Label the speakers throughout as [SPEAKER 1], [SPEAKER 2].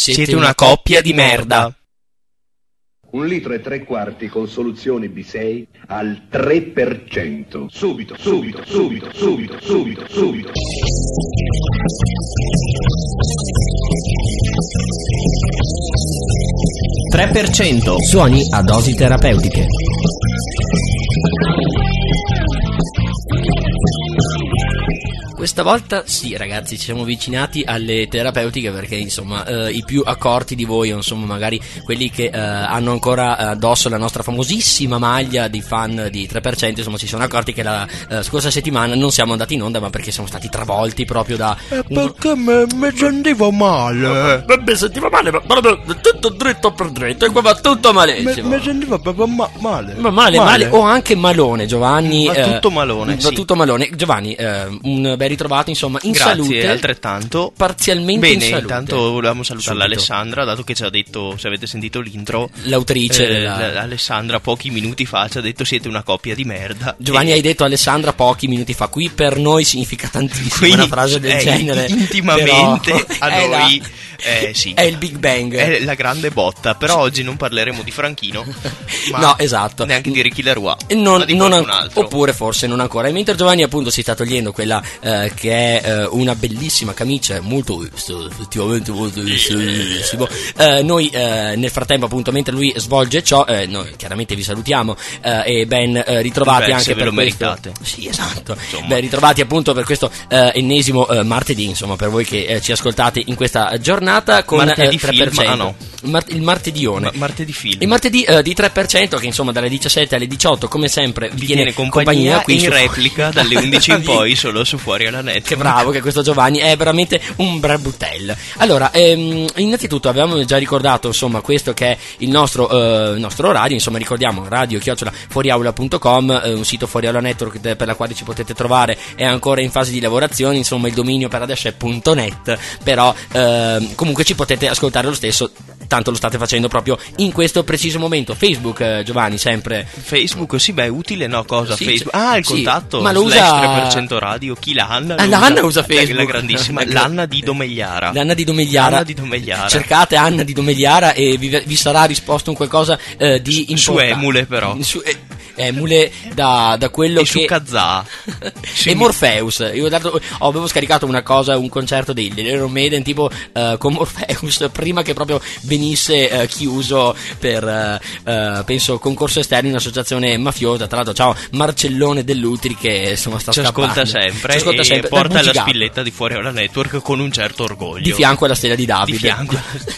[SPEAKER 1] Siete una coppia di merda.
[SPEAKER 2] 1 litro e 3/4 con soluzione B6 al 3%. Subito.
[SPEAKER 3] 3%. Suoni a dosi terapeutiche.
[SPEAKER 1] Questa volta sì, ragazzi, ci siamo avvicinati alle terapeutiche perché insomma i più accorti di voi, insomma magari quelli che hanno ancora addosso la nostra famosissima maglia di fan di 3%, insomma si sono accorti che la scorsa settimana non siamo andati in onda, ma perché siamo stati travolti proprio da
[SPEAKER 4] perché mi sentivo male.
[SPEAKER 1] mi sentivo male, ma tutto dritto per dritto e qua va tutto malissimo.
[SPEAKER 4] Mi sentivo proprio male.
[SPEAKER 1] Ma male o anche malone, Giovanni.
[SPEAKER 4] Va tutto malone,
[SPEAKER 1] va
[SPEAKER 4] sì.
[SPEAKER 1] tutto malone. Giovanni, un ben ritrovato, insomma, in
[SPEAKER 4] Grazie,
[SPEAKER 1] salute.
[SPEAKER 4] altrettanto.
[SPEAKER 1] Parzialmente
[SPEAKER 4] bene,
[SPEAKER 1] in salute.
[SPEAKER 4] intanto volevamo salutare l'Alessandra, dato che ci ha detto, se avete sentito l'intro,
[SPEAKER 1] l'autrice
[SPEAKER 4] Alessandra pochi minuti fa ci ha detto siete una coppia di merda.
[SPEAKER 1] Giovanni, hai detto Alessandra pochi minuti fa. Qui per noi significa tantissimo una frase del genere.
[SPEAKER 4] Intimamente a noi sì.
[SPEAKER 1] È il Big Bang.
[SPEAKER 4] È la grande botta. Però oggi non parleremo di Franchino, ma
[SPEAKER 1] no, esatto.
[SPEAKER 4] neanche di Ricky Leroy,
[SPEAKER 1] ma
[SPEAKER 4] di qualcun altro.
[SPEAKER 1] Oppure forse non ancora. E mentre Giovanni appunto si sta togliendo quella che è una bellissima camicia, molto effettivamente molto bellissimo, noi nel frattempo appunto mentre lui svolge ciò, noi chiaramente vi salutiamo e ben ritrovati anche per
[SPEAKER 4] lo
[SPEAKER 1] questo.
[SPEAKER 4] meritate.
[SPEAKER 1] Sì, esatto. Ben ritrovati appunto per questo ennesimo martedì, insomma, per voi che ci ascoltate in questa giornata con
[SPEAKER 4] martedì
[SPEAKER 1] 3%.
[SPEAKER 4] Film, no.
[SPEAKER 1] Il martedione.
[SPEAKER 4] Martedì film.
[SPEAKER 1] Il martedì di 3% che insomma dalle 17 alle 18 come sempre vi
[SPEAKER 4] viene compagnia
[SPEAKER 1] qui
[SPEAKER 4] in replica dalle 11 in poi solo su Fuori alla Net.
[SPEAKER 1] Che bravo che questo Giovanni è veramente un brabutel. Allora, innanzitutto avevamo già ricordato insomma questo che è il nostro orario, insomma ricordiamo radio@fuoriaula.com, un sito Fuori Aula Network per la quale ci potete trovare, è ancora in fase di lavorazione, insomma il dominio per adesso è .net, però comunque ci potete ascoltare lo stesso, tanto lo state facendo proprio in questo preciso momento. Facebook, Giovanni, sempre
[SPEAKER 4] Facebook, sì, beh, è utile, no? Cosa?
[SPEAKER 1] Sì,
[SPEAKER 4] Facebook? Il
[SPEAKER 1] sì,
[SPEAKER 4] contatto,
[SPEAKER 1] ma lo usa
[SPEAKER 4] 3% radio, chi l'Anna?
[SPEAKER 1] L'Anna usa Facebook.
[SPEAKER 4] La grandissima, l'Anna di Domegliara.
[SPEAKER 1] L'Anna di Domegliara. Cercate Anna di Domegliara e vi sarà risposto un qualcosa di importante.
[SPEAKER 4] Su Emule però.
[SPEAKER 1] Emule da quello
[SPEAKER 4] e
[SPEAKER 1] che
[SPEAKER 4] su Kazaa.
[SPEAKER 1] E Morpheus. Io avevo scaricato una cosa, un concerto dei Iron Maiden tipo con Morpheus prima che proprio venisse chiuso per penso concorso esterno in un'associazione mafiosa. Tra l'altro ciao Marcellone Dell'Utri che insomma sta scappando.
[SPEAKER 4] Ci ascolta sempre porta la spilletta di Fuori Aula Network con un certo orgoglio.
[SPEAKER 1] Di fianco alla stella di Davide.
[SPEAKER 4] Di fianco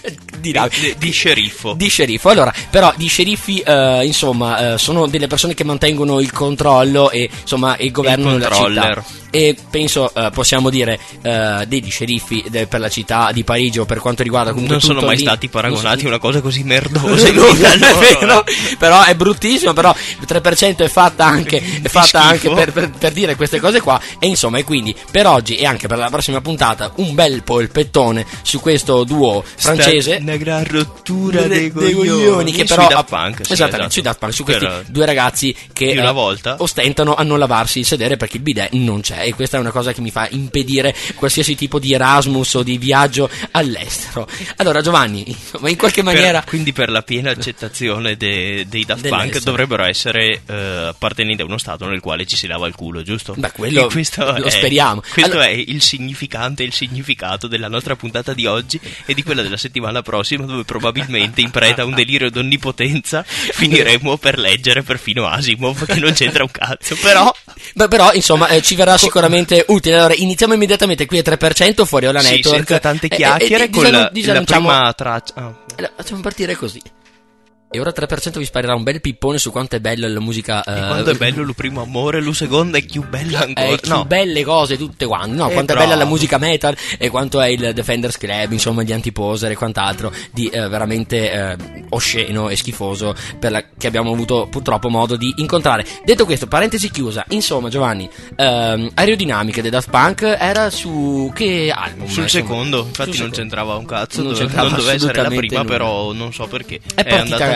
[SPEAKER 4] di sceriffo.
[SPEAKER 1] Di sceriffo. Allora, però di sceriffi insomma sono delle persone che mantengono il controllo e insomma e governano la città. E penso possiamo dire degli sceriffi per la città di Parigi o per quanto riguarda comunque
[SPEAKER 4] non sono mai
[SPEAKER 1] lì,
[SPEAKER 4] stati paragonati a una cosa così merdosa.
[SPEAKER 1] No, però è bruttissimo. Però il 3% è fatta anche per dire queste cose qua. E insomma, e quindi per oggi e anche per la prossima puntata un bel polpettone su questo duo francese.
[SPEAKER 4] Una gran rottura dei coglioni
[SPEAKER 1] che però
[SPEAKER 4] sui Daft Punk,
[SPEAKER 1] esattamente, sui Daft Punk, su questi due ragazzi che
[SPEAKER 4] una volta
[SPEAKER 1] ostentano a non lavarsi il sedere perché il bidet non c'è, e questa è una cosa che mi fa impedire qualsiasi tipo di Erasmus o di viaggio all'estero. Allora Giovanni, insomma, in qualche maniera
[SPEAKER 4] quindi per la piena accettazione dei Daft Punk dovrebbero essere appartenenti a uno stato nel quale ci si lava il culo, giusto?
[SPEAKER 1] Beh, quello lo speriamo.
[SPEAKER 4] Questo è il significante e il significato della nostra puntata di oggi e di quella della settimana prossima, dove probabilmente in preda a un delirio d'onnipotenza finiremo per leggere perfino Asimov, che non c'entra un cazzo,
[SPEAKER 1] però insomma ci verrà sicuramente utile. Allora iniziamo immediatamente qui a 3% Fuori Aula Network,
[SPEAKER 4] senza tante chiacchiere, con la prima traccia
[SPEAKER 1] facciamo partire così. E ora 3% vi sparerà un bel pippone su quanto è bella la musica.
[SPEAKER 4] Quanto è bello il primo amore, lo secondo è più bella ancora.
[SPEAKER 1] Più belle cose tutte quante. No, quanto è bella la musica metal e quanto è il Defenders Club, insomma, gli Antiposer e quant'altro di veramente osceno e schifoso che abbiamo avuto purtroppo modo di incontrare. Detto questo, parentesi chiusa. Insomma, Giovanni, Aerodinamiche dei Daft Punk era su che album?
[SPEAKER 4] Sul secondo, infatti non c'entrava un cazzo, non doveva essere la prima, però non so perché.
[SPEAKER 1] È andata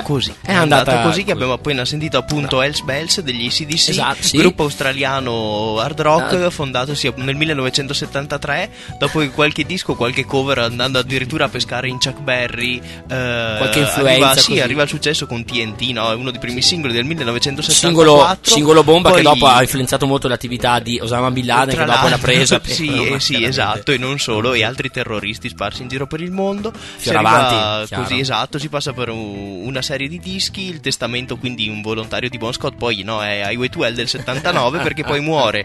[SPEAKER 4] così.
[SPEAKER 1] È andata
[SPEAKER 4] così che abbiamo appena sentito appunto Hells Bells degli AC/DC,
[SPEAKER 1] Esatto, sì.
[SPEAKER 4] gruppo australiano hard rock fondatosi nel 1973, dopo che qualche disco, qualche cover, andando addirittura a pescare in Chuck Berry,
[SPEAKER 1] qualche influenza
[SPEAKER 4] arriva il successo con TNT, no? È uno dei primi singoli del 1974,
[SPEAKER 1] singolo bomba,
[SPEAKER 4] poi,
[SPEAKER 1] che dopo ha influenzato molto l'attività di Osama Bin Laden, che dopo l'ha presa
[SPEAKER 4] sì, esatto, e non solo, e altri terroristi sparsi in giro per il mondo.
[SPEAKER 1] Fioravanti,
[SPEAKER 4] Così, esatto, si passa per una serie di dischi. Il testamento quindi un volontario di Bon Scott, poi no, è Highway to Hell del 79 perché poi muore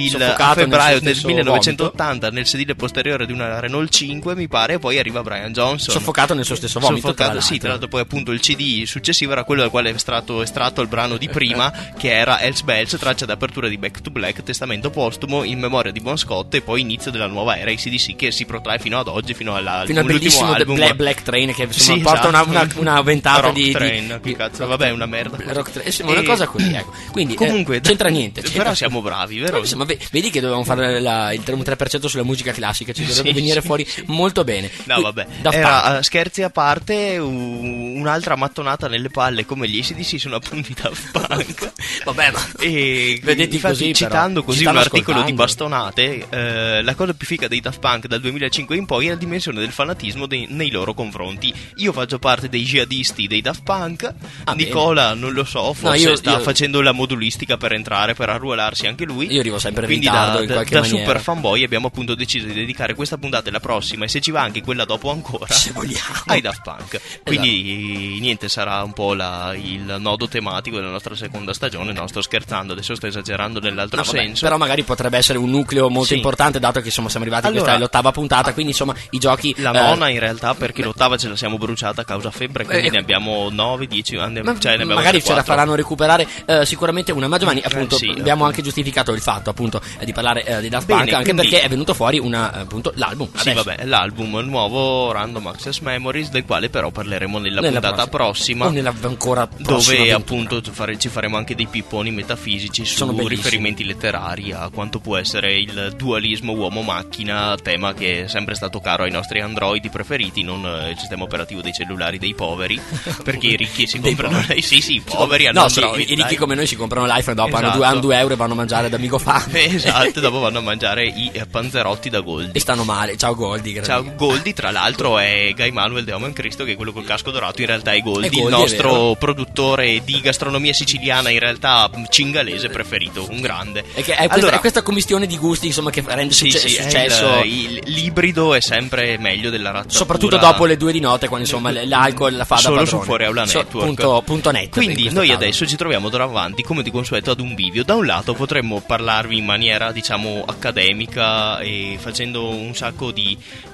[SPEAKER 4] a febbraio del 1980 nel sedile posteriore di una Renault 5, mi pare, e poi arriva Brian Johnson
[SPEAKER 1] soffocato nel suo stesso vomito. Tra
[SPEAKER 4] l'altro poi appunto il CD successivo era quello dal quale è stato estratto il brano di prima, che era Hells Bells, traccia d'apertura di Back to Black, testamento postumo in memoria di Bon Scott, e poi inizio della nuova era AC/DC, che si protrae fino ad oggi, fino al
[SPEAKER 1] bellissimo
[SPEAKER 4] album
[SPEAKER 1] Black Train, che insomma porta una ventata
[SPEAKER 4] rock
[SPEAKER 1] di
[SPEAKER 4] train, che cazzo, vabbè, è una merda
[SPEAKER 1] una cosa così, ecco. Quindi
[SPEAKER 4] comunque
[SPEAKER 1] c'entra niente,
[SPEAKER 4] però siamo bravi, vero?
[SPEAKER 1] Insomma, vedi che dovevamo fare un 3% sulla musica classica, ci dovrebbe venire fuori molto bene.
[SPEAKER 4] No, vabbè, era, scherzi a parte, un'altra mattonata nelle palle come gli AC/DC sono appunto i Daft Punk.
[SPEAKER 1] Vabbè, ma
[SPEAKER 4] e
[SPEAKER 1] vedete
[SPEAKER 4] infatti,
[SPEAKER 1] così,
[SPEAKER 4] citando
[SPEAKER 1] però,
[SPEAKER 4] così un articolo di Bastonate, la cosa più figa dei Daft Punk dal 2005 in poi è la dimensione del fanatismo nei loro confronti. Io faccio parte dei jihadisti dei Daft Punk, Nicola non lo so, forse sta facendo la modulistica per entrare, per arruolarsi anche lui.
[SPEAKER 1] Io arrivo sempre in
[SPEAKER 4] quindi
[SPEAKER 1] ritardo, in qualche
[SPEAKER 4] da
[SPEAKER 1] maniera.
[SPEAKER 4] super fanboy abbiamo appunto deciso di dedicare questa puntata e la prossima, e se ci va anche quella dopo ancora,
[SPEAKER 1] se vogliamo,
[SPEAKER 4] ai Daft Punk. Quindi niente, sarà un po' il nodo tematico della nostra seconda stagione. No, sto scherzando, adesso sto esagerando nell'altro senso,
[SPEAKER 1] però magari potrebbe essere un nucleo molto importante, dato che insomma siamo arrivati questa è l'8ª puntata, quindi insomma i giochi
[SPEAKER 4] la nona in realtà, perché l'8ª ce la siamo bruciata a causa febbre, quindi ne abbiamo 9, 10 anni, cioè ne abbiamo
[SPEAKER 1] magari
[SPEAKER 4] 4.
[SPEAKER 1] ce la faranno recuperare sicuramente una. Ma Giovanni, appunto, abbiamo anche giustificato il fatto appunto di parlare di Daft Punk, anche perché è venuto fuori appunto l'album.
[SPEAKER 4] Sì, vabbè, l'album nuovo Random Access Memories, del quale però parleremo nella puntata prossima,
[SPEAKER 1] o nella ancora prossima,
[SPEAKER 4] dove appunto ci faremo anche dei pipponi metafisici su riferimenti letterari a quanto può essere il dualismo uomo-macchina, tema che è sempre stato caro ai nostri androidi preferiti, non il sistema operativo dei cellulari dei poveri, perché i ricchi si comprano i poveri hanno android,
[SPEAKER 1] i ricchi come noi si comprano l'iPhone, dopo hanno 2 euro e vanno a mangiare da Amigo Fame.
[SPEAKER 4] Esatto, dopo vanno a mangiare i panzerotti da Goldie
[SPEAKER 1] e stanno male. Ciao Goldie.
[SPEAKER 4] Ciao Goldie, tra l'altro è Guy Manuel de Omen Cristo, che è quello col casco dorato, in realtà è Goldie, il nostro produttore di gastronomia siciliana, in realtà cingalese preferito, un grande.
[SPEAKER 1] È questa commistione di gusti, insomma, che rende successo.
[SPEAKER 4] L'ibrido è sempre meglio della razzatura,
[SPEAKER 1] soprattutto dopo le 2 di notte, quando insomma l'alcol la fa da padrone.
[SPEAKER 4] Solo su Fuori Aula Network.
[SPEAKER 1] Punto net.
[SPEAKER 4] Quindi noi adesso ci troviamo davanti, come di consueto, ad un bivio. Da un lato potremmo parlarvi in maniera, diciamo, accademica e facendo un sacco di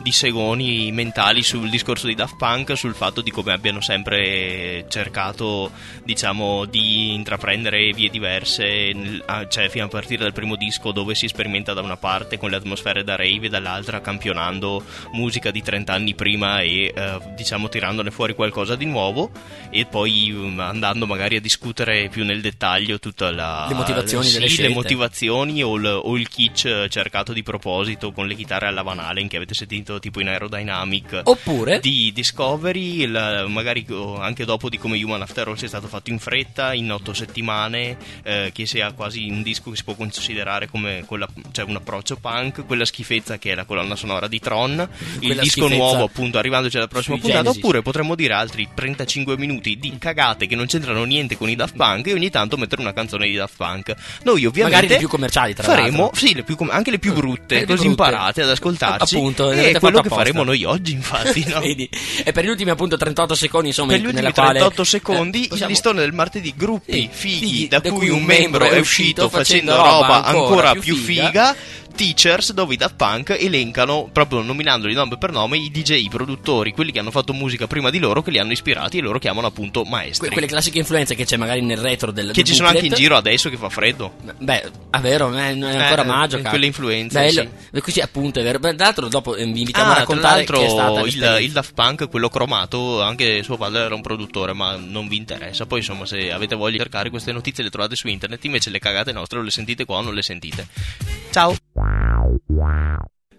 [SPEAKER 4] segoni mentali sul discorso di Daft Punk, sul fatto di come abbiano sempre cercato, diciamo, di intraprendere vie diverse, cioè fino a partire dal primo disco, dove si sperimenta da una parte con le atmosfere da rave e dall'altra campionando musica di 30 anni prima e diciamo tirandone fuori qualcosa di nuovo, e poi andando magari a discutere più nel dettaglio tutta le
[SPEAKER 1] motivazioni delle scelte,
[SPEAKER 4] le motivazioni o il kitsch cercato di proposito con le chitarre alla Van Halen che avete sentito tipo in Aerodynamic,
[SPEAKER 1] oppure
[SPEAKER 4] di Discovery, magari anche dopo di come Human After All sia stato fatto in fretta in 8 settimane, che sia quasi un disco che si può considerare come un approccio punk, quella schifezza che è la colonna sonora di Tron, il disco nuovo appunto arrivandoci alla prossima puntata, Genesis. Oppure potremmo dire altri 35 minuti di cagate che non c'entrano niente con i Daft Punk e ogni tanto mettere una canzone di Daft Punk. Noi ovviamente
[SPEAKER 1] magari le più commerciali, tra
[SPEAKER 4] faremo anche le più brutte, così imparate ad ascoltarci,
[SPEAKER 1] appunto,
[SPEAKER 4] e è quello che faremo noi oggi, infatti, no?
[SPEAKER 1] E per gli ultimi appunto 38 secondi, insomma,
[SPEAKER 4] per gli ultimi 38 secondi il listone del martedì, gruppi fighi da cui un membro è uscito facendo roba ancora più figa. Teachers, dove i Daft Punk elencano, proprio nominandoli nome per nome, i DJ, i produttori, quelli che hanno fatto musica prima di loro, che li hanno ispirati e loro chiamano appunto maestri.
[SPEAKER 1] Quelle classiche influenze che c'è magari nel retro del
[SPEAKER 4] che ci sono anche in giro adesso che fa freddo.
[SPEAKER 1] Beh, è vero, è ancora maggio.
[SPEAKER 4] Quelle influenze.
[SPEAKER 1] Bello. Sì. Così appunto è vero. Beh, d'altro dopo vi invitiamo a raccontare che è stata
[SPEAKER 4] il Daft Punk, quello cromato, anche suo padre era un produttore, ma non vi interessa. Poi insomma, se avete voglia di cercare queste notizie le trovate su internet, invece le cagate nostre o le sentite qua o non le sentite. Ciao.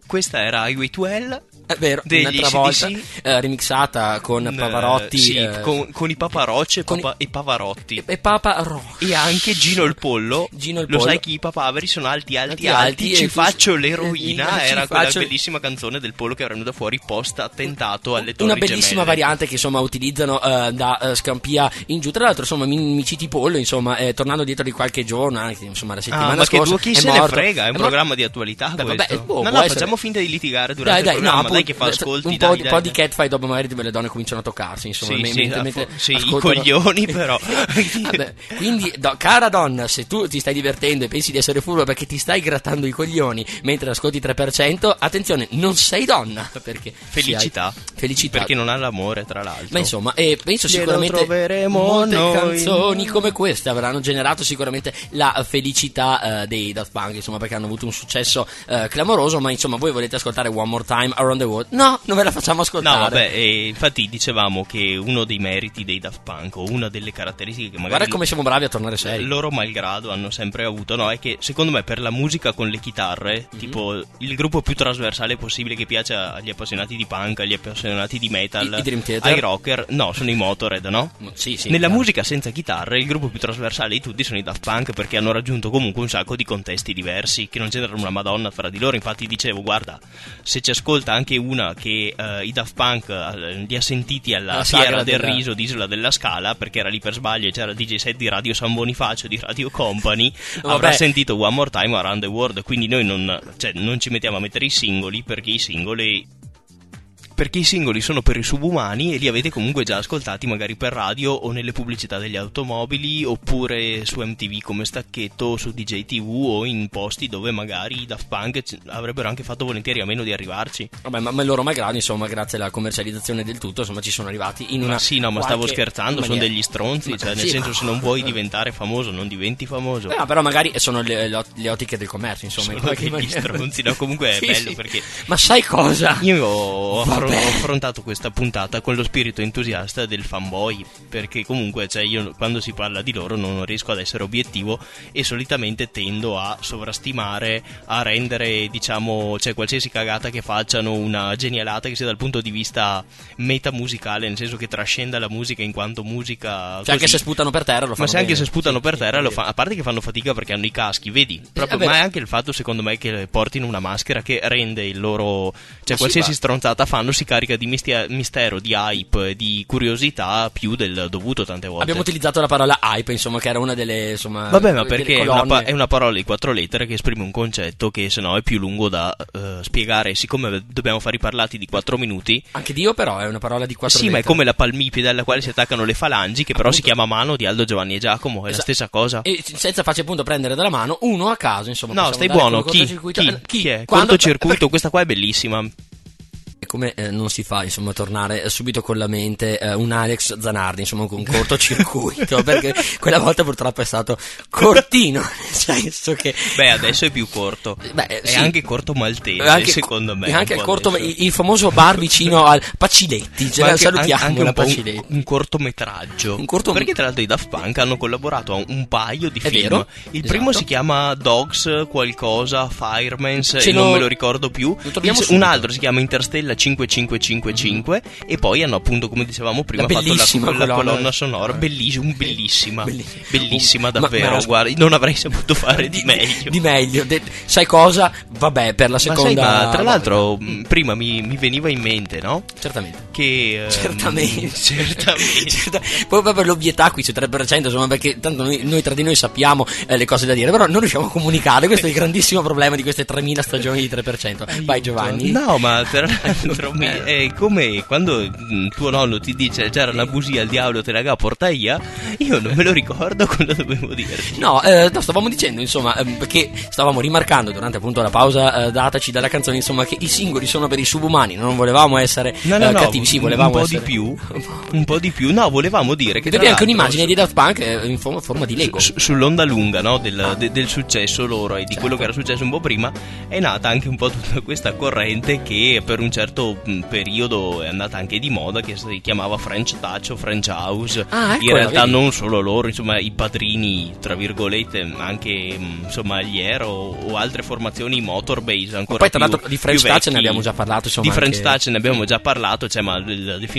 [SPEAKER 4] Questa era Highway to Hell.
[SPEAKER 1] È vero,
[SPEAKER 4] degli
[SPEAKER 1] un'altra volta
[SPEAKER 4] AC/DC.
[SPEAKER 1] Remixata con Pavarotti,
[SPEAKER 4] sì, con i Paparocci e Pavarotti
[SPEAKER 1] e Papa Roche.
[SPEAKER 4] e anche Gino il Pollo.
[SPEAKER 1] Gino il
[SPEAKER 4] Lo
[SPEAKER 1] Pollo.
[SPEAKER 4] sai che i papaveri sono alti,
[SPEAKER 1] Alti,
[SPEAKER 4] ci
[SPEAKER 1] e tu-
[SPEAKER 4] faccio l'eroina.
[SPEAKER 1] ci
[SPEAKER 4] Era quella
[SPEAKER 1] faccio-
[SPEAKER 4] bellissima canzone del Pollo che era venuta fuori post attentato alle Torri
[SPEAKER 1] Una bellissima
[SPEAKER 4] Gemelle.
[SPEAKER 1] variante che insomma utilizzano da Scampia in giù. Tra l'altro insomma mi citi Pollo, insomma tornando dietro di qualche giorno, anche insomma la settimana
[SPEAKER 4] ma
[SPEAKER 1] scorsa,
[SPEAKER 4] chi
[SPEAKER 1] è
[SPEAKER 4] se ne
[SPEAKER 1] morto.
[SPEAKER 4] frega, è un
[SPEAKER 1] È
[SPEAKER 4] programma di attualità
[SPEAKER 1] Beh,
[SPEAKER 4] questo.
[SPEAKER 1] vabbè, può
[SPEAKER 4] no,
[SPEAKER 1] essere.
[SPEAKER 4] facciamo finta di litigare durante il
[SPEAKER 1] no,
[SPEAKER 4] programma, dai
[SPEAKER 1] appunto,
[SPEAKER 4] che fa ascolti,
[SPEAKER 1] un po' di catfight dopo magari le donne cominciano a toccarsi, insomma,
[SPEAKER 4] Sì,
[SPEAKER 1] mentre
[SPEAKER 4] sì, i
[SPEAKER 1] ascoltano-
[SPEAKER 4] coglioni però.
[SPEAKER 1] Vabbè, quindi cara donna, se tu ti stai divertendo e pensi di essere furbo perché ti stai grattando i coglioni mentre ascolti 3%, attenzione, non sei donna, perché
[SPEAKER 4] Felicità.
[SPEAKER 1] felicità,
[SPEAKER 4] Perché non ha l'amore, tra l'altro.
[SPEAKER 1] ma insomma, penso
[SPEAKER 4] Glielo
[SPEAKER 1] sicuramente
[SPEAKER 4] troveremo
[SPEAKER 1] molte
[SPEAKER 4] noi.
[SPEAKER 1] canzoni come queste avranno generato sicuramente la felicità dei Daft Punk, insomma, perché hanno avuto un successo clamoroso. Ma insomma, voi volete ascoltare One More Time Around the World? No, non ve la facciamo ascoltare.
[SPEAKER 4] No, vabbè, infatti dicevamo che uno dei meriti dei Daft Punk, o una delle caratteristiche che magari
[SPEAKER 1] Guarda come siamo bravi a tornare seri.
[SPEAKER 4] loro malgrado hanno sempre avuto, no? È che secondo me per la musica con le chitarre, tipo il gruppo più trasversale possibile che piace agli appassionati di punk, agli appassionati di metal,
[SPEAKER 1] I Dream Theater?
[SPEAKER 4] ai rocker, no, sono i Motorhead, no?
[SPEAKER 1] Sì,
[SPEAKER 4] Nella
[SPEAKER 1] chiaro.
[SPEAKER 4] musica senza chitarre il gruppo più trasversale di tutti sono i Daft Punk, perché hanno raggiunto comunque un sacco di contesti diversi che non c'entrano una madonna fra di loro. Infatti dicevo, guarda, se ci ascolta anche una che i Daft Punk li ha sentiti alla
[SPEAKER 1] La
[SPEAKER 4] fiera
[SPEAKER 1] sagra
[SPEAKER 4] del
[SPEAKER 1] della-
[SPEAKER 4] Riso di Isola della Scala, perché era lì per sbaglio e c'era il DJ set di Radio San Bonifacio, di Radio Company,
[SPEAKER 1] Vabbè.
[SPEAKER 4] avrà sentito One More Time Around the World. Quindi noi non ci mettiamo a mettere i singoli, perché i singoli sono per i subumani e li avete comunque già ascoltati magari per radio o nelle pubblicità degli automobili, oppure su MTV come Stacchetto, o su DJ TV, o in posti dove magari i Daft Punk avrebbero anche fatto volentieri a meno di arrivarci.
[SPEAKER 1] Vabbè, ma loro malgrado, insomma, grazie alla commercializzazione del tutto, insomma, ci sono arrivati in una
[SPEAKER 4] Ma sì, no, ma stavo
[SPEAKER 1] qualche
[SPEAKER 4] scherzando, sono
[SPEAKER 1] maniera.
[SPEAKER 4] degli stronzi,
[SPEAKER 1] Ma
[SPEAKER 4] cioè nel
[SPEAKER 1] sì,
[SPEAKER 4] senso,
[SPEAKER 1] ma-
[SPEAKER 4] se non vuoi diventare famoso non diventi famoso.
[SPEAKER 1] No, però magari sono le ottiche del commercio, insomma, in
[SPEAKER 4] Sono
[SPEAKER 1] qualche
[SPEAKER 4] degli
[SPEAKER 1] maniera.
[SPEAKER 4] stronzi, no, comunque è
[SPEAKER 1] Sì,
[SPEAKER 4] bello
[SPEAKER 1] sì.
[SPEAKER 4] perché
[SPEAKER 1] Ma sai cosa?
[SPEAKER 4] io ho
[SPEAKER 1] Vabbè.
[SPEAKER 4] affrontato questa puntata con lo spirito entusiasta del fanboy, perché comunque, cioè, io quando si parla di loro non riesco ad essere obiettivo e solitamente tendo a sovrastimare, a rendere, diciamo, cioè, qualsiasi cagata che facciano una genialata che sia dal punto di vista metamusicale, nel senso che trascenda la musica in quanto musica
[SPEAKER 1] Cioè, anche
[SPEAKER 4] così.
[SPEAKER 1] se sputano per terra lo fanno
[SPEAKER 4] Ma se anche
[SPEAKER 1] bene.
[SPEAKER 4] se sputano
[SPEAKER 1] Sì,
[SPEAKER 4] per
[SPEAKER 1] sì,
[SPEAKER 4] terra
[SPEAKER 1] sì.
[SPEAKER 4] lo fanno, a parte che fanno fatica perché hanno i caschi, vedi? Proprio,
[SPEAKER 1] vabbè.
[SPEAKER 4] ma è anche il fatto, secondo me, che portino una maschera che rende il loro, cioè,
[SPEAKER 1] Ma
[SPEAKER 4] qualsiasi
[SPEAKER 1] sì,
[SPEAKER 4] stronzata fanno si carica di mistero, di hype, di curiosità più del dovuto tante volte.
[SPEAKER 1] Abbiamo utilizzato la parola hype, insomma, che era una delle, insomma,
[SPEAKER 4] Vabbè, ma
[SPEAKER 1] delle
[SPEAKER 4] perché è
[SPEAKER 1] colonne.
[SPEAKER 4] è una parola di 4 lettere che esprime un concetto che se no è più lungo da spiegare. Siccome dobbiamo fare i parlati di 4 minuti,
[SPEAKER 1] Anche Dio però è una parola di 4
[SPEAKER 4] sì, ma è
[SPEAKER 1] lettere.
[SPEAKER 4] come la palmipede alla quale si attaccano le falangi, che però si chiama mano di Aldo, Giovanni e Giacomo, è la
[SPEAKER 1] Esatto.
[SPEAKER 4] stessa cosa.
[SPEAKER 1] E senza farci appunto prendere dalla mano uno a caso, insomma.
[SPEAKER 4] No,
[SPEAKER 1] possiamo
[SPEAKER 4] stai
[SPEAKER 1] dare
[SPEAKER 4] buono.
[SPEAKER 1] come
[SPEAKER 4] Chi?
[SPEAKER 1] cortocircuito.
[SPEAKER 4] Chi è?
[SPEAKER 1] Quando-
[SPEAKER 4] Cortocircuito, questa qua è bellissima.
[SPEAKER 1] E come non si fa, insomma, tornare subito con la mente un Alex Zanardi, insomma, con un cortocircuito, perché quella volta purtroppo è stato cortino, nel senso che...
[SPEAKER 4] Beh, adesso è più corto.
[SPEAKER 1] Beh,
[SPEAKER 4] È
[SPEAKER 1] sì.
[SPEAKER 4] anche corto maltese,
[SPEAKER 1] Anche-
[SPEAKER 4] secondo me.
[SPEAKER 1] e anche
[SPEAKER 4] un
[SPEAKER 1] il,
[SPEAKER 4] po'
[SPEAKER 1] corto,
[SPEAKER 4] adesso.
[SPEAKER 1] il famoso bar vicino al Paciletti, ce
[SPEAKER 4] Ma
[SPEAKER 1] la
[SPEAKER 4] anche-
[SPEAKER 1] salutiamo,
[SPEAKER 4] anche
[SPEAKER 1] la
[SPEAKER 4] un po'
[SPEAKER 1] Paciletti.
[SPEAKER 4] un cortometraggio. Perché tra l'altro i Daft Punk hanno collaborato a un paio di
[SPEAKER 1] È
[SPEAKER 4] film.
[SPEAKER 1] vero,
[SPEAKER 4] Il
[SPEAKER 1] esatto.
[SPEAKER 4] primo si chiama Dogs qualcosa, Firemans,
[SPEAKER 1] Ce
[SPEAKER 4] e non
[SPEAKER 1] lo-
[SPEAKER 4] me lo ricordo più.
[SPEAKER 1] lo troviamo
[SPEAKER 4] Un
[SPEAKER 1] subito.
[SPEAKER 4] altro si chiama Interstella 5555 e poi hanno, appunto, come dicevamo prima,
[SPEAKER 1] La
[SPEAKER 4] fatto
[SPEAKER 1] bellissima
[SPEAKER 4] la colonna
[SPEAKER 1] colonna.
[SPEAKER 4] sonora. Bellissima.
[SPEAKER 1] Bellissima.
[SPEAKER 4] Bellissima
[SPEAKER 1] Ma-
[SPEAKER 4] davvero.
[SPEAKER 1] ma-
[SPEAKER 4] Guarda, non avrei saputo fare di meglio.
[SPEAKER 1] Di meglio. Sai cosa? Vabbè, per la
[SPEAKER 4] Ma sai,
[SPEAKER 1] seconda...
[SPEAKER 4] ma tra l'altro,
[SPEAKER 1] vabbè.
[SPEAKER 4] prima mi veniva in mente, no?
[SPEAKER 1] Certamente.
[SPEAKER 4] Che
[SPEAKER 1] Certamente.
[SPEAKER 4] certamente.
[SPEAKER 1] Poi per l'ovvietà qui su 3%, insomma, perché tanto noi tra di noi sappiamo le cose da dire, però non riusciamo a comunicare. Questo è il grandissimo problema di queste 3000 stagioni di 3%. Vai Giovanni.
[SPEAKER 4] No, ma tra l'altro è come quando tuo nonno ti dice c'era una bugia al diavolo, te la porta io non me lo ricordo cosa dovevo dirti.
[SPEAKER 1] No, stavamo dicendo, insomma, perché stavamo rimarcando durante appunto la pausa dataci dalla canzone, insomma, che i singoli sono per i subumani, non volevamo essere
[SPEAKER 4] No,
[SPEAKER 1] cattivi, sì, volevamo
[SPEAKER 4] un po'
[SPEAKER 1] essere...
[SPEAKER 4] un po' di più. No, volevamo dire che
[SPEAKER 1] Vedi
[SPEAKER 4] tra
[SPEAKER 1] anche
[SPEAKER 4] l'altro,
[SPEAKER 1] un'immagine di Daft Punk in forma di Lego.
[SPEAKER 4] sull'onda lunga, no, del successo loro e di quello che era successo un po' prima, è nata anche un po' tutta questa corrente che per un certo certo periodo è andata anche di moda, che si chiamava French Touch o French House.
[SPEAKER 1] Eccola,
[SPEAKER 4] in realtà
[SPEAKER 1] vedi?
[SPEAKER 4] non solo loro, insomma i padrini tra virgolette, anche insomma gli Air o altre formazioni motorbase ancora
[SPEAKER 1] Poi tra
[SPEAKER 4] più,
[SPEAKER 1] l'altro di French
[SPEAKER 4] più
[SPEAKER 1] Touch
[SPEAKER 4] vecchi.
[SPEAKER 1] ne abbiamo già parlato, insomma,
[SPEAKER 4] Di French
[SPEAKER 1] anche...
[SPEAKER 4] Touch ne abbiamo già parlato, cioè, ma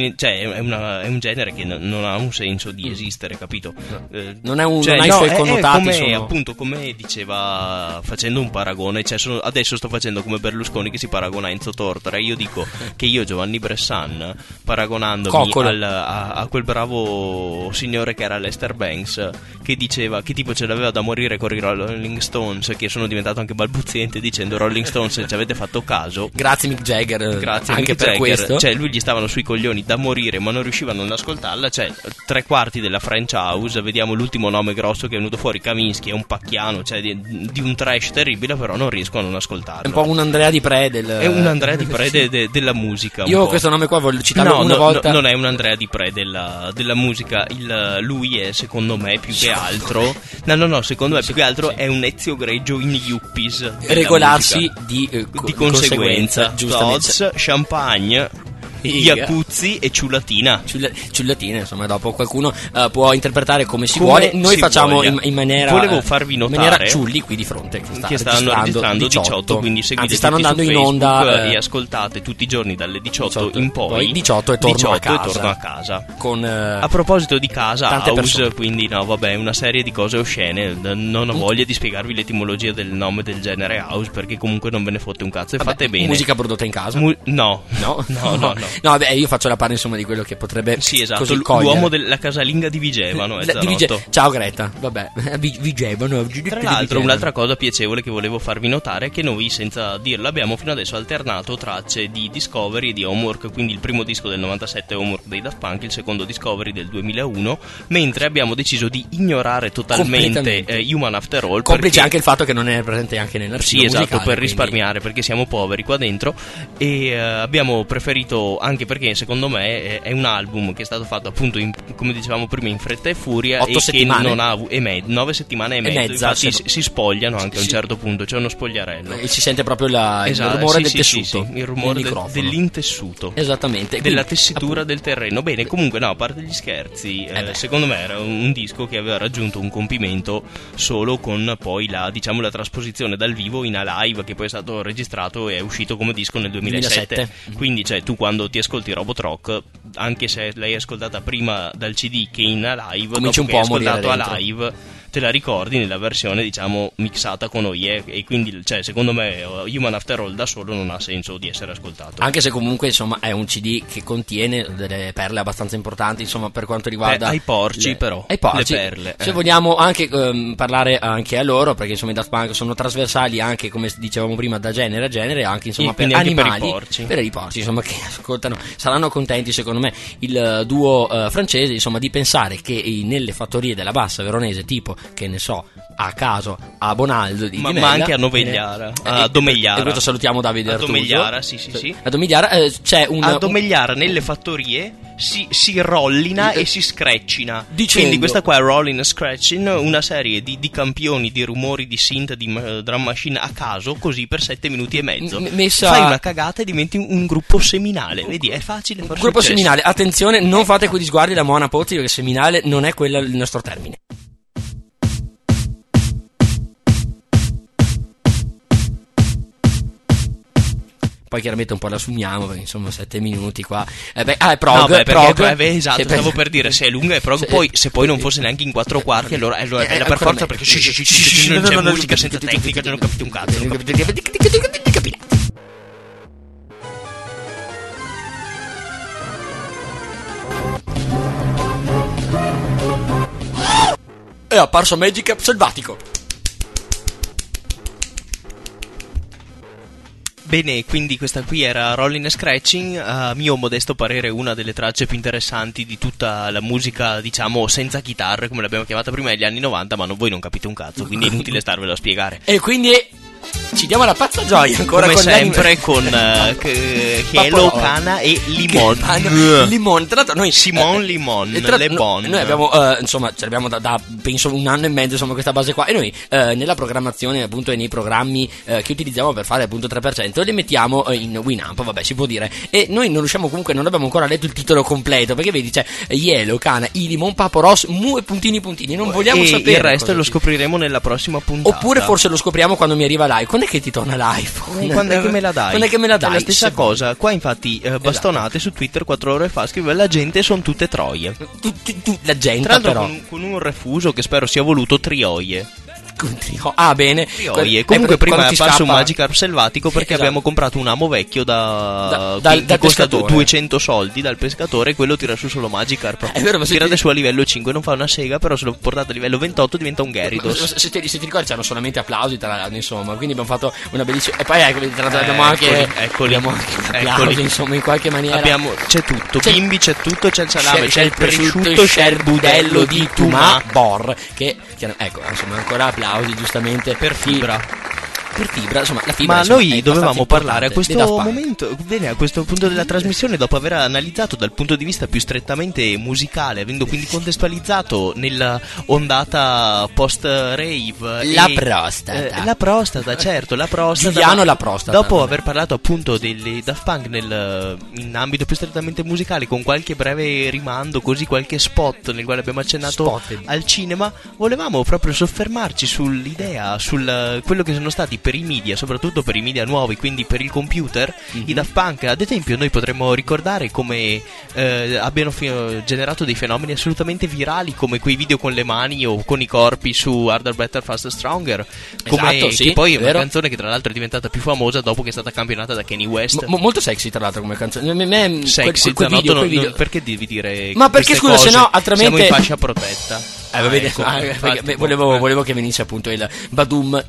[SPEAKER 4] è un genere che non ha un senso di esistere, capito?
[SPEAKER 1] Non è un,
[SPEAKER 4] Cioè,
[SPEAKER 1] non ha i
[SPEAKER 4] no,
[SPEAKER 1] suoi
[SPEAKER 4] è
[SPEAKER 1] connotati,
[SPEAKER 4] come,
[SPEAKER 1] sono...
[SPEAKER 4] appunto, come diceva, facendo un paragone, cioè adesso sto facendo come Berlusconi che si paragona a Enzo Tortora. Io dico che io, Giovanni Bressan, paragonandomi
[SPEAKER 1] Coccolo.
[SPEAKER 4] a quel bravo signore che era Lester Banks, che diceva che tipo ce l'aveva da morire con i Rolling Stones, che sono diventato anche balbuziente dicendo Rolling Stones, se ci avete fatto caso.
[SPEAKER 1] Grazie Mick Jagger,
[SPEAKER 4] Grazie
[SPEAKER 1] anche
[SPEAKER 4] Mick
[SPEAKER 1] per
[SPEAKER 4] Jagger.
[SPEAKER 1] questo.
[SPEAKER 4] Cioè lui gli stavano sui coglioni da morire, ma non riuscivano ad ascoltarla. Cioè 3/4 della French House, vediamo l'ultimo nome grosso che è venuto fuori, Kaminsky, è un pacchiano, cioè di un trash terribile, però non riescono a non ascoltarlo.
[SPEAKER 1] È un po' un Andrea Di Pre
[SPEAKER 4] È un Andrea Di Pre della musica.
[SPEAKER 1] Io
[SPEAKER 4] po'.
[SPEAKER 1] questo nome qua voglio citarlo
[SPEAKER 4] No,
[SPEAKER 1] una volta.
[SPEAKER 4] non è un Andrea Di Pre della musica. Lui è, secondo me, più che altro. No, secondo me più che altro è un Ezio Greggio in yuppies. della
[SPEAKER 1] Regolarsi
[SPEAKER 4] musica.
[SPEAKER 1] di
[SPEAKER 4] conseguenza.
[SPEAKER 1] giustamente.
[SPEAKER 4] Todds, champagne,
[SPEAKER 1] Figa.
[SPEAKER 4] Iacuzzi e ciulatina.
[SPEAKER 1] Ciullatine, insomma, dopo qualcuno può interpretare come si
[SPEAKER 4] Come
[SPEAKER 1] vuole. Noi
[SPEAKER 4] si
[SPEAKER 1] facciamo
[SPEAKER 4] voglia.
[SPEAKER 1] in maniera.
[SPEAKER 4] Volevo farvi
[SPEAKER 1] in
[SPEAKER 4] notare
[SPEAKER 1] maniera Ciulli qui di fronte
[SPEAKER 4] che stanno registrando 18, quindi seguite
[SPEAKER 1] anzi, stanno
[SPEAKER 4] tutti
[SPEAKER 1] andando
[SPEAKER 4] su
[SPEAKER 1] in
[SPEAKER 4] Facebook
[SPEAKER 1] onda
[SPEAKER 4] e ascoltate tutti i giorni dalle 18
[SPEAKER 1] 18,
[SPEAKER 4] in poi
[SPEAKER 1] 18 e torno a casa.
[SPEAKER 4] e torno a casa.
[SPEAKER 1] con
[SPEAKER 4] A proposito di casa,
[SPEAKER 1] tante
[SPEAKER 4] house,
[SPEAKER 1] persone.
[SPEAKER 4] quindi no, vabbè, una serie di cose oscene. Non ho voglia di spiegarvi l'etimologia del nome del genere house, perché comunque non ve ne fotte un cazzo e
[SPEAKER 1] vabbè,
[SPEAKER 4] fate bene.
[SPEAKER 1] musica prodotta in casa.
[SPEAKER 4] No.
[SPEAKER 1] No?
[SPEAKER 4] No.
[SPEAKER 1] No, vabbè, io faccio la parte insomma di quello che potrebbe
[SPEAKER 4] Sì, esatto,
[SPEAKER 1] così cogliere.
[SPEAKER 4] l'uomo della casalinga di Vigevano,
[SPEAKER 1] Ciao Greta, vabbè, Vigevano.
[SPEAKER 4] Tra l'altro, un'altra cosa piacevole che volevo farvi notare è che noi, senza dirlo, abbiamo fino adesso alternato tracce di Discovery e di Homework, quindi il primo disco del 97 Homework dei Daft Punk, il secondo Discovery del 2001, mentre abbiamo deciso di ignorare totalmente Human After All.
[SPEAKER 1] Complice
[SPEAKER 4] perché...
[SPEAKER 1] anche il fatto che non è presente anche nell'archivio
[SPEAKER 4] Sì, esatto,
[SPEAKER 1] musicale,
[SPEAKER 4] per
[SPEAKER 1] quindi-
[SPEAKER 4] risparmiare, perché siamo poveri qua dentro, e abbiamo preferito, anche perché secondo me è un album che è stato fatto appunto come dicevamo prima in fretta e furia,
[SPEAKER 1] 8
[SPEAKER 4] e
[SPEAKER 1] settimane.
[SPEAKER 4] che non ha 9 settimane e mezza,
[SPEAKER 1] mezza,
[SPEAKER 4] infatti si spogliano anche a un
[SPEAKER 1] sì.
[SPEAKER 4] certo punto, c'è uno spogliarello.
[SPEAKER 1] E si sente proprio
[SPEAKER 4] Esatto,
[SPEAKER 1] il rumore
[SPEAKER 4] sì,
[SPEAKER 1] del
[SPEAKER 4] sì,
[SPEAKER 1] tessuto,
[SPEAKER 4] sì, il rumore
[SPEAKER 1] nel microfono.
[SPEAKER 4] dell'intessuto.
[SPEAKER 1] Esattamente,
[SPEAKER 4] Della
[SPEAKER 1] quindi,
[SPEAKER 4] tessitura del terreno. Bene, comunque no, a parte gli scherzi,
[SPEAKER 1] beh.
[SPEAKER 4] secondo me era un disco che aveva raggiunto un compimento solo con poi la trasposizione dal vivo in Alive, che poi è stato registrato e è uscito come disco nel 2007.
[SPEAKER 1] 2007.
[SPEAKER 4] Quindi cioè tu quando ti ascolti Robot Rock, anche se l'hai ascoltata prima dal CD che in Alive,
[SPEAKER 1] Cominci
[SPEAKER 4] dopo
[SPEAKER 1] un
[SPEAKER 4] che
[SPEAKER 1] po' a
[SPEAKER 4] hai
[SPEAKER 1] morire
[SPEAKER 4] ascoltato
[SPEAKER 1] dentro.
[SPEAKER 4] Alive te la ricordi nella versione diciamo mixata con OIE, e quindi cioè secondo me Human After All da solo non ha senso di essere ascoltato.
[SPEAKER 1] anche se comunque insomma è un CD che contiene delle perle abbastanza importanti, insomma, per quanto riguarda
[SPEAKER 4] ai porci, però,
[SPEAKER 1] ai porci.
[SPEAKER 4] le perle,
[SPEAKER 1] se vogliamo anche parlare anche a loro, perché insomma i Daft Punk sono trasversali anche, come dicevamo prima, da genere a genere, anche insomma
[SPEAKER 4] Sì,
[SPEAKER 1] per
[SPEAKER 4] quindi anche
[SPEAKER 1] animali,
[SPEAKER 4] per i porci.
[SPEAKER 1] porci, insomma, che ascoltano, saranno contenti secondo me il duo francese, insomma, di pensare che nelle fattorie della bassa veronese, tipo, che ne so, a caso a Bonaldo di
[SPEAKER 4] ma
[SPEAKER 1] Dimella,
[SPEAKER 4] anche a Novegliara, a Domegliara.
[SPEAKER 1] e questo salutiamo Davide
[SPEAKER 4] a
[SPEAKER 1] Artuso.
[SPEAKER 4] Domegliara, sì.
[SPEAKER 1] A Domegliara c'è
[SPEAKER 4] A Domegliara nelle fattorie si rollina e si scratchina.
[SPEAKER 1] Dicendo-
[SPEAKER 4] Quindi questa qua è Rolling Scratching, una serie di campioni di rumori di synth, di drum machine a caso, così per 7 minuti e mezzo.
[SPEAKER 1] Messa-
[SPEAKER 4] Fai una cagata e diventi un gruppo seminale. Vedi, è facile far
[SPEAKER 1] gruppo
[SPEAKER 4] successo.
[SPEAKER 1] seminale, attenzione, non fate quegli sguardi da Moana Pozzi, perché seminale non è quello il nostro termine. Poi chiaramente un po' la assumiamo, perché insomma 7 minuti qua. È prog,
[SPEAKER 4] No, beh, perché
[SPEAKER 1] prog.
[SPEAKER 4] esatto,
[SPEAKER 1] Se-
[SPEAKER 4] stavo per dire se è lunga è prog, poi se poi non fosse neanche in 4/4 allora è bella per
[SPEAKER 1] ancora
[SPEAKER 4] forza,
[SPEAKER 1] meglio.
[SPEAKER 4] perché non c'è musica senza tecnica, non ho capito un cazzo.
[SPEAKER 1] È apparso Magic Selvatico.
[SPEAKER 4] Bene, quindi questa qui era Rolling and Scratching, a mio modesto parere una delle tracce più interessanti di tutta la musica, diciamo, senza chitarre, come l'abbiamo chiamata prima negli anni 90, ma voi non capite un cazzo, quindi è inutile starvelo a spiegare.
[SPEAKER 1] E quindi ci diamo la pazza gioia ancora
[SPEAKER 4] come
[SPEAKER 1] con
[SPEAKER 4] sempre con Hello Cana e Limon.
[SPEAKER 1] Limon, tra l'altro noi
[SPEAKER 4] Simon Limon, Le Bon.
[SPEAKER 1] Noi abbiamo insomma, ce l'abbiamo da penso un anno e mezzo, insomma, questa base qua, e noi nella programmazione appunto e nei programmi che utilizziamo per fare appunto 3% le mettiamo in Winamp, vabbè, si può dire, e noi non riusciamo, comunque non abbiamo ancora letto il titolo completo, perché vedi c'è Yellow Cana, Limon, Paporos, Mu e puntini, non vogliamo sapere
[SPEAKER 4] il resto lo scopriremo nella prossima puntata,
[SPEAKER 1] oppure forse lo scopriamo quando mi arriva live. Quando è che ti torna l'iPhone?
[SPEAKER 4] Quando è che me la dai?
[SPEAKER 1] Quando è che me la dai?
[SPEAKER 4] È la stessa cosa. Qua infatti bastonate su Twitter 4 ore fa, scrive la gente sono tutte troie.
[SPEAKER 1] La gente,
[SPEAKER 4] tra l'altro,
[SPEAKER 1] però
[SPEAKER 4] con un refuso che spero sia voluto trioie.
[SPEAKER 1] Ah, bene.
[SPEAKER 4] Trioie. Comunque prima è apparso un Magikarp selvatico perché
[SPEAKER 1] esatto.
[SPEAKER 4] abbiamo comprato un amo vecchio dal costa
[SPEAKER 1] pescatore.
[SPEAKER 4] 200 soldi dal pescatore, e quello tira su solo Magikarp.
[SPEAKER 1] È vero, ma
[SPEAKER 4] tira su a livello 5, non fa una sega, però se lo portate a livello 28 diventa un Gyarados.
[SPEAKER 1] Se ti ricordi c'erano solamente applausi tra l'altro, insomma, quindi abbiamo fatto una bellissima, e poi abbiamo anche applausi, insomma, in qualche maniera
[SPEAKER 4] c'è tutto, bimbi, c'è tutto, c'è il salame, c'è il prosciutto,
[SPEAKER 1] c'è il budello di Tuma Bor, che ecco, insomma, ancora applausi giustamente
[SPEAKER 4] per fibra.
[SPEAKER 1] Insomma, la fibra.
[SPEAKER 4] Ma
[SPEAKER 1] insomma,
[SPEAKER 4] noi dovevamo parlare a questo
[SPEAKER 1] momento,
[SPEAKER 4] a questo punto della trasmissione, dopo aver analizzato dal punto di vista più strettamente musicale, avendo quindi contestualizzato nella ondata post-rave
[SPEAKER 1] la prostata.
[SPEAKER 4] La prostata, certo, la prostata.
[SPEAKER 1] Giuliano la prostata.
[SPEAKER 4] Dopo aver parlato appunto delle Daft Punk in ambito più strettamente musicale, con qualche breve rimando, così qualche spot nel quale abbiamo accennato al cinema, volevamo proprio soffermarci sull'idea, sul quello che sono stati per i media, soprattutto per i media nuovi, quindi per il computer, i Daft Punk. Ad esempio noi potremmo ricordare come abbiano generato dei fenomeni assolutamente virali, come quei video con le mani o con i corpi su Harder, Better, Faster, Stronger, come,
[SPEAKER 1] esatto, sì,
[SPEAKER 4] che poi è una
[SPEAKER 1] vero.
[SPEAKER 4] Canzone che tra l'altro è diventata più famosa dopo che è stata campionata da Kanye West.
[SPEAKER 1] Molto sexy tra l'altro come canzone.
[SPEAKER 4] Sexy,
[SPEAKER 1] quel video.
[SPEAKER 4] perché devi dire
[SPEAKER 1] ma perché scusa,
[SPEAKER 4] cose?
[SPEAKER 1] Se no altrimenti
[SPEAKER 4] siamo in fascia protetta.
[SPEAKER 1] Volevo che venisse appunto il Badum.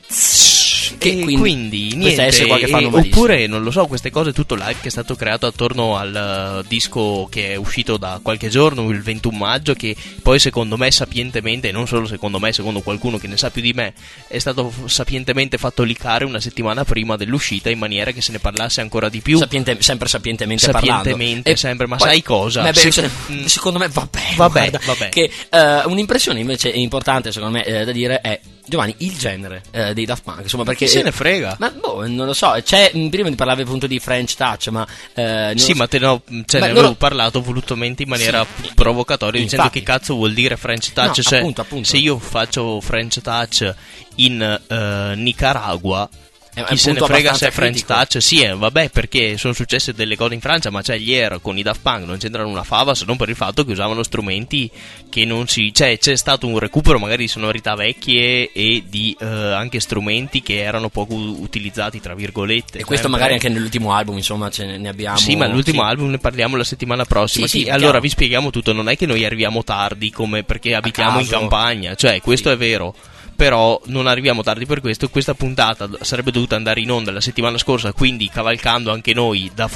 [SPEAKER 4] Che quindi niente, oppure non lo so, queste cose, tutto l'hype che è stato creato attorno al disco che è uscito da qualche giorno, il 21 maggio, che poi secondo me sapientemente, e non solo secondo me, secondo qualcuno che ne sa più di me, è stato sapientemente fatto leakare una settimana prima dell'uscita, in maniera che se ne parlasse ancora di più.
[SPEAKER 1] Sempre sapientemente parlando.
[SPEAKER 4] Sempre, ma
[SPEAKER 1] poi,
[SPEAKER 4] sai cosa?
[SPEAKER 1] Secondo me vabbè. Che un'impressione invece importante secondo me da dire è, Giovanni, il genere dei Daft Punk, insomma, perché
[SPEAKER 4] chi se ne frega?
[SPEAKER 1] Ma non lo so, prima parlavi appunto di French Touch, ma
[SPEAKER 4] sì, ma ne avevo parlato volutamente in maniera provocatoria, dicendo che cazzo vuol dire French Touch,
[SPEAKER 1] no,
[SPEAKER 4] cioè
[SPEAKER 1] appunto.
[SPEAKER 4] Se io faccio French Touch in Nicaragua, chi se ne frega se è French Touch? Sì, vabbè, perché sono successe delle cose in Francia, ma c'è gli Air con i Daft Punk non c'entrano una fava, se non per il fatto che usavano strumenti che non si... C'è stato un recupero magari di sonorità vecchie e di anche strumenti che erano poco utilizzati, tra virgolette.
[SPEAKER 1] E questo magari anche nell'ultimo album, insomma, ne abbiamo...
[SPEAKER 4] Sì, ma l'ultimo album ne parliamo la settimana prossima. Sì, allora vi spieghiamo tutto, non è che noi arriviamo tardi come perché abitiamo in campagna, cioè questo è vero. Però non arriviamo tardi per questo. Questa puntata sarebbe dovuta andare in onda la settimana scorsa, quindi cavalcando anche noi da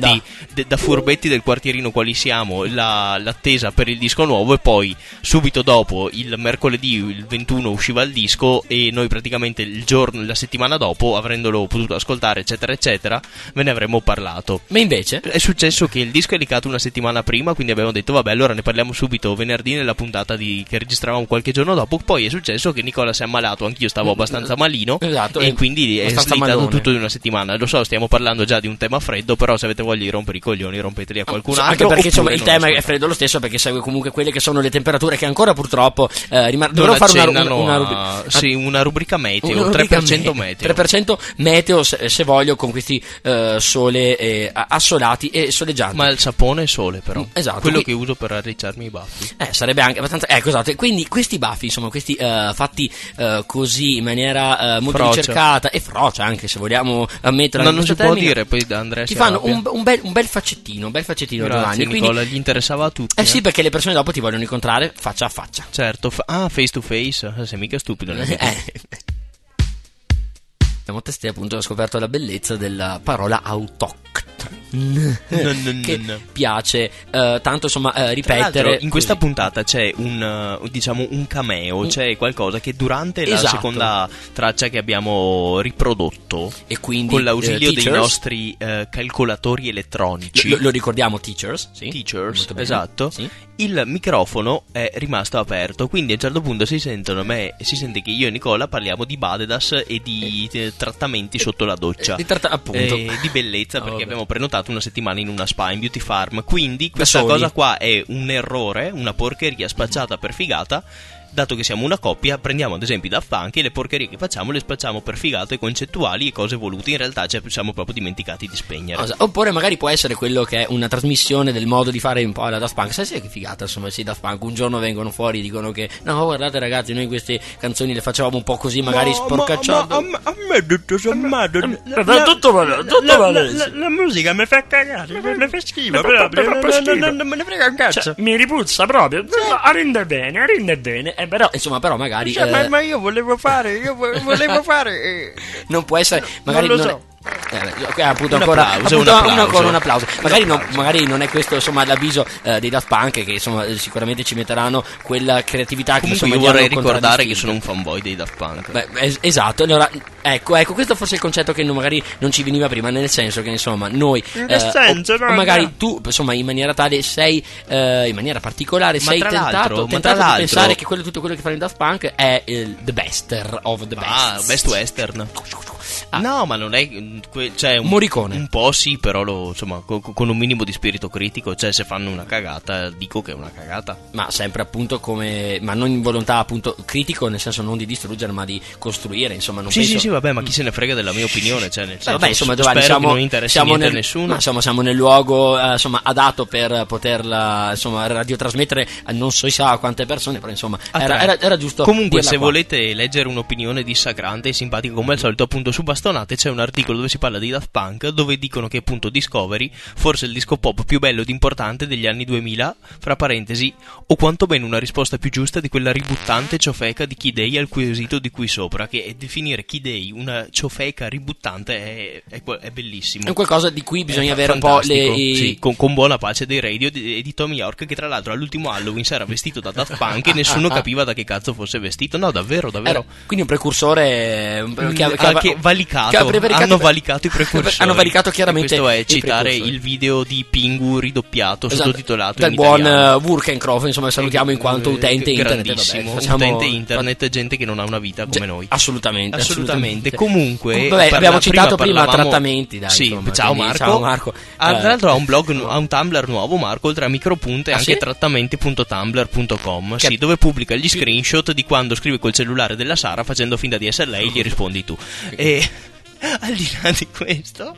[SPEAKER 4] furbetti del quartierino quali siamo l'attesa per il disco nuovo, e poi subito dopo il mercoledì, il 21, usciva il disco e noi praticamente la settimana dopo, avendolo potuto ascoltare eccetera eccetera, ve ne avremmo parlato.
[SPEAKER 1] Ma invece
[SPEAKER 4] è successo che il disco è leakato una settimana prima, quindi abbiamo detto vabbè, allora ne parliamo subito venerdì nella puntata che registravamo qualche giorno dopo. Poi è successo che Nicola si è ammalato, anch'io stavo abbastanza malino,
[SPEAKER 1] esatto,
[SPEAKER 4] e quindi è slitato tutto di una settimana. Lo so, stiamo parlando già di un tema freddo, però se avete voglia di rompere i coglioni, rompeteli a qualcun altro.
[SPEAKER 1] Anche perché insomma, il tema è freddo lo stesso, perché segue comunque quelle che sono le temperature che ancora purtroppo
[SPEAKER 4] dovrò fare una rubrica meteo, 3% meteo.
[SPEAKER 1] 3% meteo se voglio, con questi sole assolati e soleggianti.
[SPEAKER 4] Ma il sapone e sole, però.
[SPEAKER 1] Esatto.
[SPEAKER 4] Quello che uso per arricciarmi i baffi.
[SPEAKER 1] Sarebbe anche abbastanza. Ecco, esatto. Quindi questi baffi, insomma, questi fatti così in maniera molto ricercata e frocia, anche se vogliamo ammettere.
[SPEAKER 4] Non si può dire, poi da Andrea
[SPEAKER 1] ti fanno un bel faccettino,
[SPEAKER 4] Grazie,
[SPEAKER 1] Giovanni.
[SPEAKER 4] Nicola,
[SPEAKER 1] quindi,
[SPEAKER 4] gli interessava a tutti.
[SPEAKER 1] Sì, perché le persone dopo ti vogliono incontrare faccia a faccia.
[SPEAKER 4] Certo, face to face, sei mica stupido.
[SPEAKER 1] Abbiamo testé appunto scoperto la bellezza della parola autoctona. Che piace tanto, insomma, ripetere.
[SPEAKER 4] In questa puntata c'è un cameo, c'è qualcosa che durante la
[SPEAKER 1] Esatto.
[SPEAKER 4] seconda traccia che abbiamo riprodotto,
[SPEAKER 1] e quindi
[SPEAKER 4] con l'ausilio dei
[SPEAKER 1] teachers,
[SPEAKER 4] nostri calcolatori elettronici,
[SPEAKER 1] lo ricordiamo, teachers, sì?
[SPEAKER 4] Teachers,
[SPEAKER 1] Molto bene.
[SPEAKER 4] esatto.
[SPEAKER 1] Sì.
[SPEAKER 4] Il microfono è rimasto aperto, quindi a un certo punto si sente che io e Nicola parliamo di Badedas e di trattamenti sotto la doccia,
[SPEAKER 1] Appunto.
[SPEAKER 4] di bellezza, perché
[SPEAKER 1] vabbè.
[SPEAKER 4] abbiamo prenotato una settimana in una spa in Beauty Farm. Quindi questa
[SPEAKER 1] soli.
[SPEAKER 4] cosa qua è un errore, una porcheria spacciata per figata. Dato che siamo una coppia, prendiamo ad esempio i Daft Punk e le porcherie che facciamo le spacciamo per figate concettuali e cose volute. In realtà ci siamo proprio dimenticati di spegnere.
[SPEAKER 1] Oppure magari può essere quello che è una trasmissione del modo di fare un po' alla Daft Punk. Sai che figata, insomma, sì, Daft Punk un giorno vengono fuori e dicono che no, guardate ragazzi, noi queste canzoni le facevamo un po' così, magari sporcacciando.
[SPEAKER 4] A me tutto sommato
[SPEAKER 1] tutto vale.
[SPEAKER 4] la musica mi fa cagare, mi fa schifo proprio, non me ne frega un cazzo.
[SPEAKER 1] Cioè, mi ripuzza proprio. Rinde bene. Però magari
[SPEAKER 4] Ma io volevo fare
[SPEAKER 1] non può essere, magari
[SPEAKER 4] non lo
[SPEAKER 1] non
[SPEAKER 4] so.
[SPEAKER 1] appunto
[SPEAKER 4] Un
[SPEAKER 1] ancora
[SPEAKER 4] applauso,
[SPEAKER 1] ancora un applauso. Magari non è questo, insomma, l'avviso dei Daft Punk, che insomma sicuramente ci metteranno quella creatività che
[SPEAKER 4] Comunque
[SPEAKER 1] insomma
[SPEAKER 4] io vorrei
[SPEAKER 1] li hanno
[SPEAKER 4] ricordare che
[SPEAKER 1] contraddistinto.
[SPEAKER 4] sono un fanboy dei Daft Punk.
[SPEAKER 1] Beh, esatto, allora ecco, questo forse è il concetto che magari non ci veniva prima, nel senso che insomma noi o magari tu insomma in maniera tale sei in maniera particolare
[SPEAKER 4] Ma
[SPEAKER 1] sei
[SPEAKER 4] tra
[SPEAKER 1] tentato
[SPEAKER 4] l'altro-
[SPEAKER 1] di pensare che tutto quello che fanno i Daft Punk è the bester of the best.
[SPEAKER 4] Best Western. No, ma non è cioè
[SPEAKER 1] Morricone.
[SPEAKER 4] un po' sì, però insomma con un minimo di spirito critico. Cioè, se fanno una cagata, dico che è una cagata.
[SPEAKER 1] Ma sempre appunto ma non in volontà appunto critico, nel senso non di distruggere ma di costruire, insomma non penso...
[SPEAKER 4] Sì, vabbè, ma chi se ne frega della mia opinione, cioè nel senso,
[SPEAKER 1] vabbè, insomma, Giovanni,
[SPEAKER 4] spero che non interessi niente a nessuno.
[SPEAKER 1] ma insomma siamo nel luogo insomma adatto per poterla insomma radiotrasmettere a non so sa a quante persone, però insomma era giusto.
[SPEAKER 4] Comunque,
[SPEAKER 1] dirla
[SPEAKER 4] se
[SPEAKER 1] qua.
[SPEAKER 4] volete leggere un'opinione dissacrante e simpatica come al solito, appunto su Bastonate c'è un articolo dove si parla di Daft Punk, dove dicono che appunto Discovery forse è il disco pop più bello ed importante degli anni 2000, fra parentesi, o quantomeno una risposta più giusta di quella ributtante ciofeca di Kid A al quesito di qui sopra, che è definire Kid A una ciofeca ributtante è bellissimo.
[SPEAKER 1] È qualcosa di cui bisogna
[SPEAKER 4] È
[SPEAKER 1] avere un po'
[SPEAKER 4] fantastico, sì, con buona pace dei radio e di Tom York, che tra l'altro all'ultimo Halloween si era vestito da Daft Punk e nessuno capiva da che cazzo fosse vestito. No, davvero.
[SPEAKER 1] Quindi un precursore
[SPEAKER 4] che valicato, hanno valicato i precursori.
[SPEAKER 1] Hanno valicato chiaramente.
[SPEAKER 4] Questo è citare
[SPEAKER 1] precursori.
[SPEAKER 4] il video di Pingu ridoppiato,
[SPEAKER 1] Esatto,
[SPEAKER 4] sottotitolato
[SPEAKER 1] dal
[SPEAKER 4] in
[SPEAKER 1] buon
[SPEAKER 4] italiano.
[SPEAKER 1] Wurkenkrof, insomma salutiamo in quanto utente internet.
[SPEAKER 4] Grandissimo,
[SPEAKER 1] Vabbè,
[SPEAKER 4] utente internet, gente che non ha una vita come noi.
[SPEAKER 1] Assolutamente.
[SPEAKER 4] Comunque
[SPEAKER 1] abbiamo citato prima
[SPEAKER 4] parlavamo-
[SPEAKER 1] trattamenti, dai,
[SPEAKER 4] sì,
[SPEAKER 1] insomma,
[SPEAKER 4] ciao
[SPEAKER 1] quindi,
[SPEAKER 4] Marco.
[SPEAKER 1] ciao Marco.
[SPEAKER 4] Tra l'altro ha un blog, ha un Tumblr nuovo, Marco, oltre a Micropunte, anche
[SPEAKER 1] sì?
[SPEAKER 4] trattamenti.tumblr.com, sì, dove pubblica gli screenshot di quando scrive col cellulare della Sara facendo finta di essere lei, gli rispondi tu. E al di là di questo,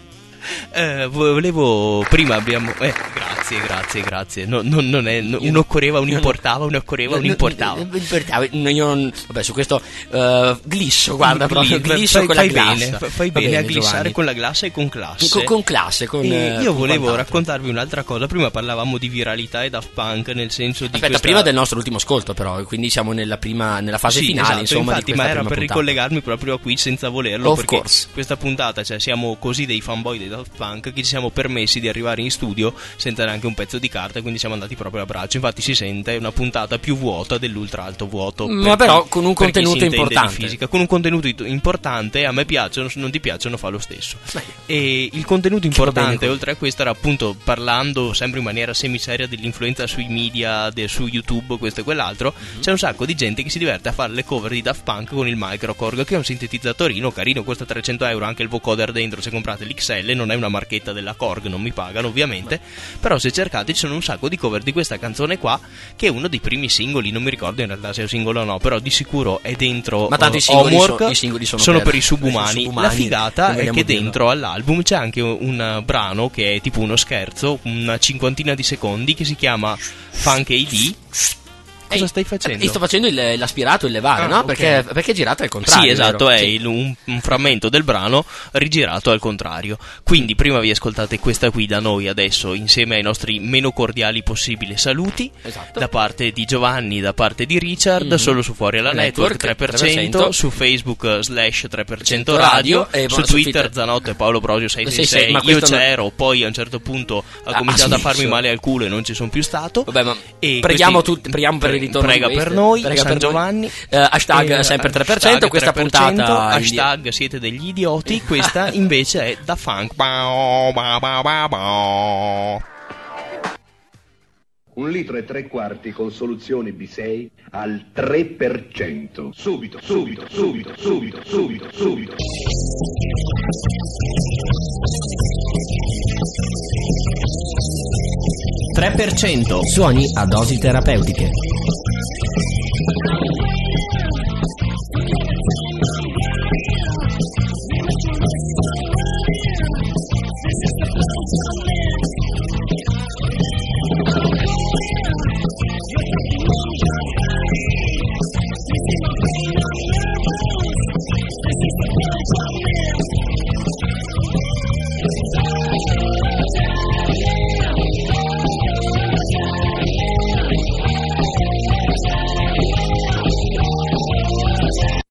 [SPEAKER 4] volevo prima abbiamo grazie. Non è un occorreva, un importava, un occorreva, un importava.
[SPEAKER 1] Io vabbè, su questo glisso, guarda, proprio glisso con la glassa.
[SPEAKER 4] Fai bene a glissare con la glassa e con classe.
[SPEAKER 1] Con classe, con
[SPEAKER 4] io volevo
[SPEAKER 1] quant'altro.
[SPEAKER 4] raccontarvi un'altra cosa. Prima parlavamo di viralità e Daft Punk, nel senso di
[SPEAKER 1] Aspetta, prima del nostro ultimo ascolto, però, quindi siamo nella fase
[SPEAKER 4] sì,
[SPEAKER 1] finale,
[SPEAKER 4] esatto,
[SPEAKER 1] insomma,
[SPEAKER 4] infatti,
[SPEAKER 1] di
[SPEAKER 4] ma
[SPEAKER 1] questa
[SPEAKER 4] era
[SPEAKER 1] prima
[SPEAKER 4] per
[SPEAKER 1] puntata.
[SPEAKER 4] ricollegarmi proprio a qui senza volerlo,
[SPEAKER 1] Of
[SPEAKER 4] perché
[SPEAKER 1] course.
[SPEAKER 4] questa puntata, cioè, siamo così dei fanboy dei Daft Punk che ci siamo permessi di arrivare in studio senza neanche un pezzo di carta, quindi siamo andati proprio a braccio. Infatti si sente una puntata più vuota dell'ultra alto vuoto,
[SPEAKER 1] ma però con un contenuto importante.
[SPEAKER 4] Fisica, con un contenuto importante. A me piacciono, se non ti piacciono fa lo stesso. E il contenuto importante, oltre a questo, era appunto, parlando sempre in maniera semiseria dell'influenza sui media, su YouTube, questo e quell'altro. C'è un sacco di gente che si diverte a fare le cover di Daft Punk con il Microkorg, che è un sintetizzatorino carino, costa 300 euro, anche il vocoder dentro se comprate l'XL, non è una marchetta della Korg, non mi pagano ovviamente, però se cercate ci sono un sacco di cover di questa canzone qua, che è uno dei primi singoli, non mi ricordo in realtà se è un singolo o no, però di sicuro è dentro.
[SPEAKER 1] Ma tanto i singoli sono
[SPEAKER 4] per i subumani. La figata è che
[SPEAKER 1] dirlo.
[SPEAKER 4] dentro all'album c'è anche un brano che è tipo uno scherzo, una cinquantina di secondi, che si chiama Funk AD. Cosa stai facendo?
[SPEAKER 1] Io sto facendo l'aspirato, il levare, no?
[SPEAKER 4] ok.
[SPEAKER 1] Perché è girato al contrario.
[SPEAKER 4] Sì, esatto,
[SPEAKER 1] vero?
[SPEAKER 4] è
[SPEAKER 1] Sì.
[SPEAKER 4] un frammento del brano rigirato al contrario. Quindi prima vi ascoltate questa qui da noi adesso, insieme ai nostri meno cordiali possibili saluti,
[SPEAKER 1] Esatto.
[SPEAKER 4] da parte di Giovanni, da parte di Richard, solo su Fuori alla Network, 3%, su Facebook /3% Radio,
[SPEAKER 1] e
[SPEAKER 4] su Twitter Zanotto e Paolo Brosio 666.
[SPEAKER 1] ma
[SPEAKER 4] Io
[SPEAKER 1] questo
[SPEAKER 4] c'ero, poi a un certo punto ha cominciato a farmi
[SPEAKER 1] smesso.
[SPEAKER 4] male al culo e non ci sono più stato.
[SPEAKER 1] Vabbè, ma
[SPEAKER 4] E
[SPEAKER 1] preghiamo
[SPEAKER 4] questi-
[SPEAKER 1] preghiamo per il ritorno
[SPEAKER 4] prega
[SPEAKER 1] di
[SPEAKER 4] per
[SPEAKER 1] queste.
[SPEAKER 4] noi,
[SPEAKER 1] Prega
[SPEAKER 4] San
[SPEAKER 1] per noi.
[SPEAKER 4] Giovanni.
[SPEAKER 1] Hashtag sempre 3%, questa
[SPEAKER 4] 3%,
[SPEAKER 1] puntata
[SPEAKER 4] hashtag siete degli idioti, questa invece è da funk.
[SPEAKER 2] Un litro e 3/4 con soluzione B6 al 3%. Subito, subito, subito, subito, subito, subito.
[SPEAKER 3] Suoni a dosi terapeutiche.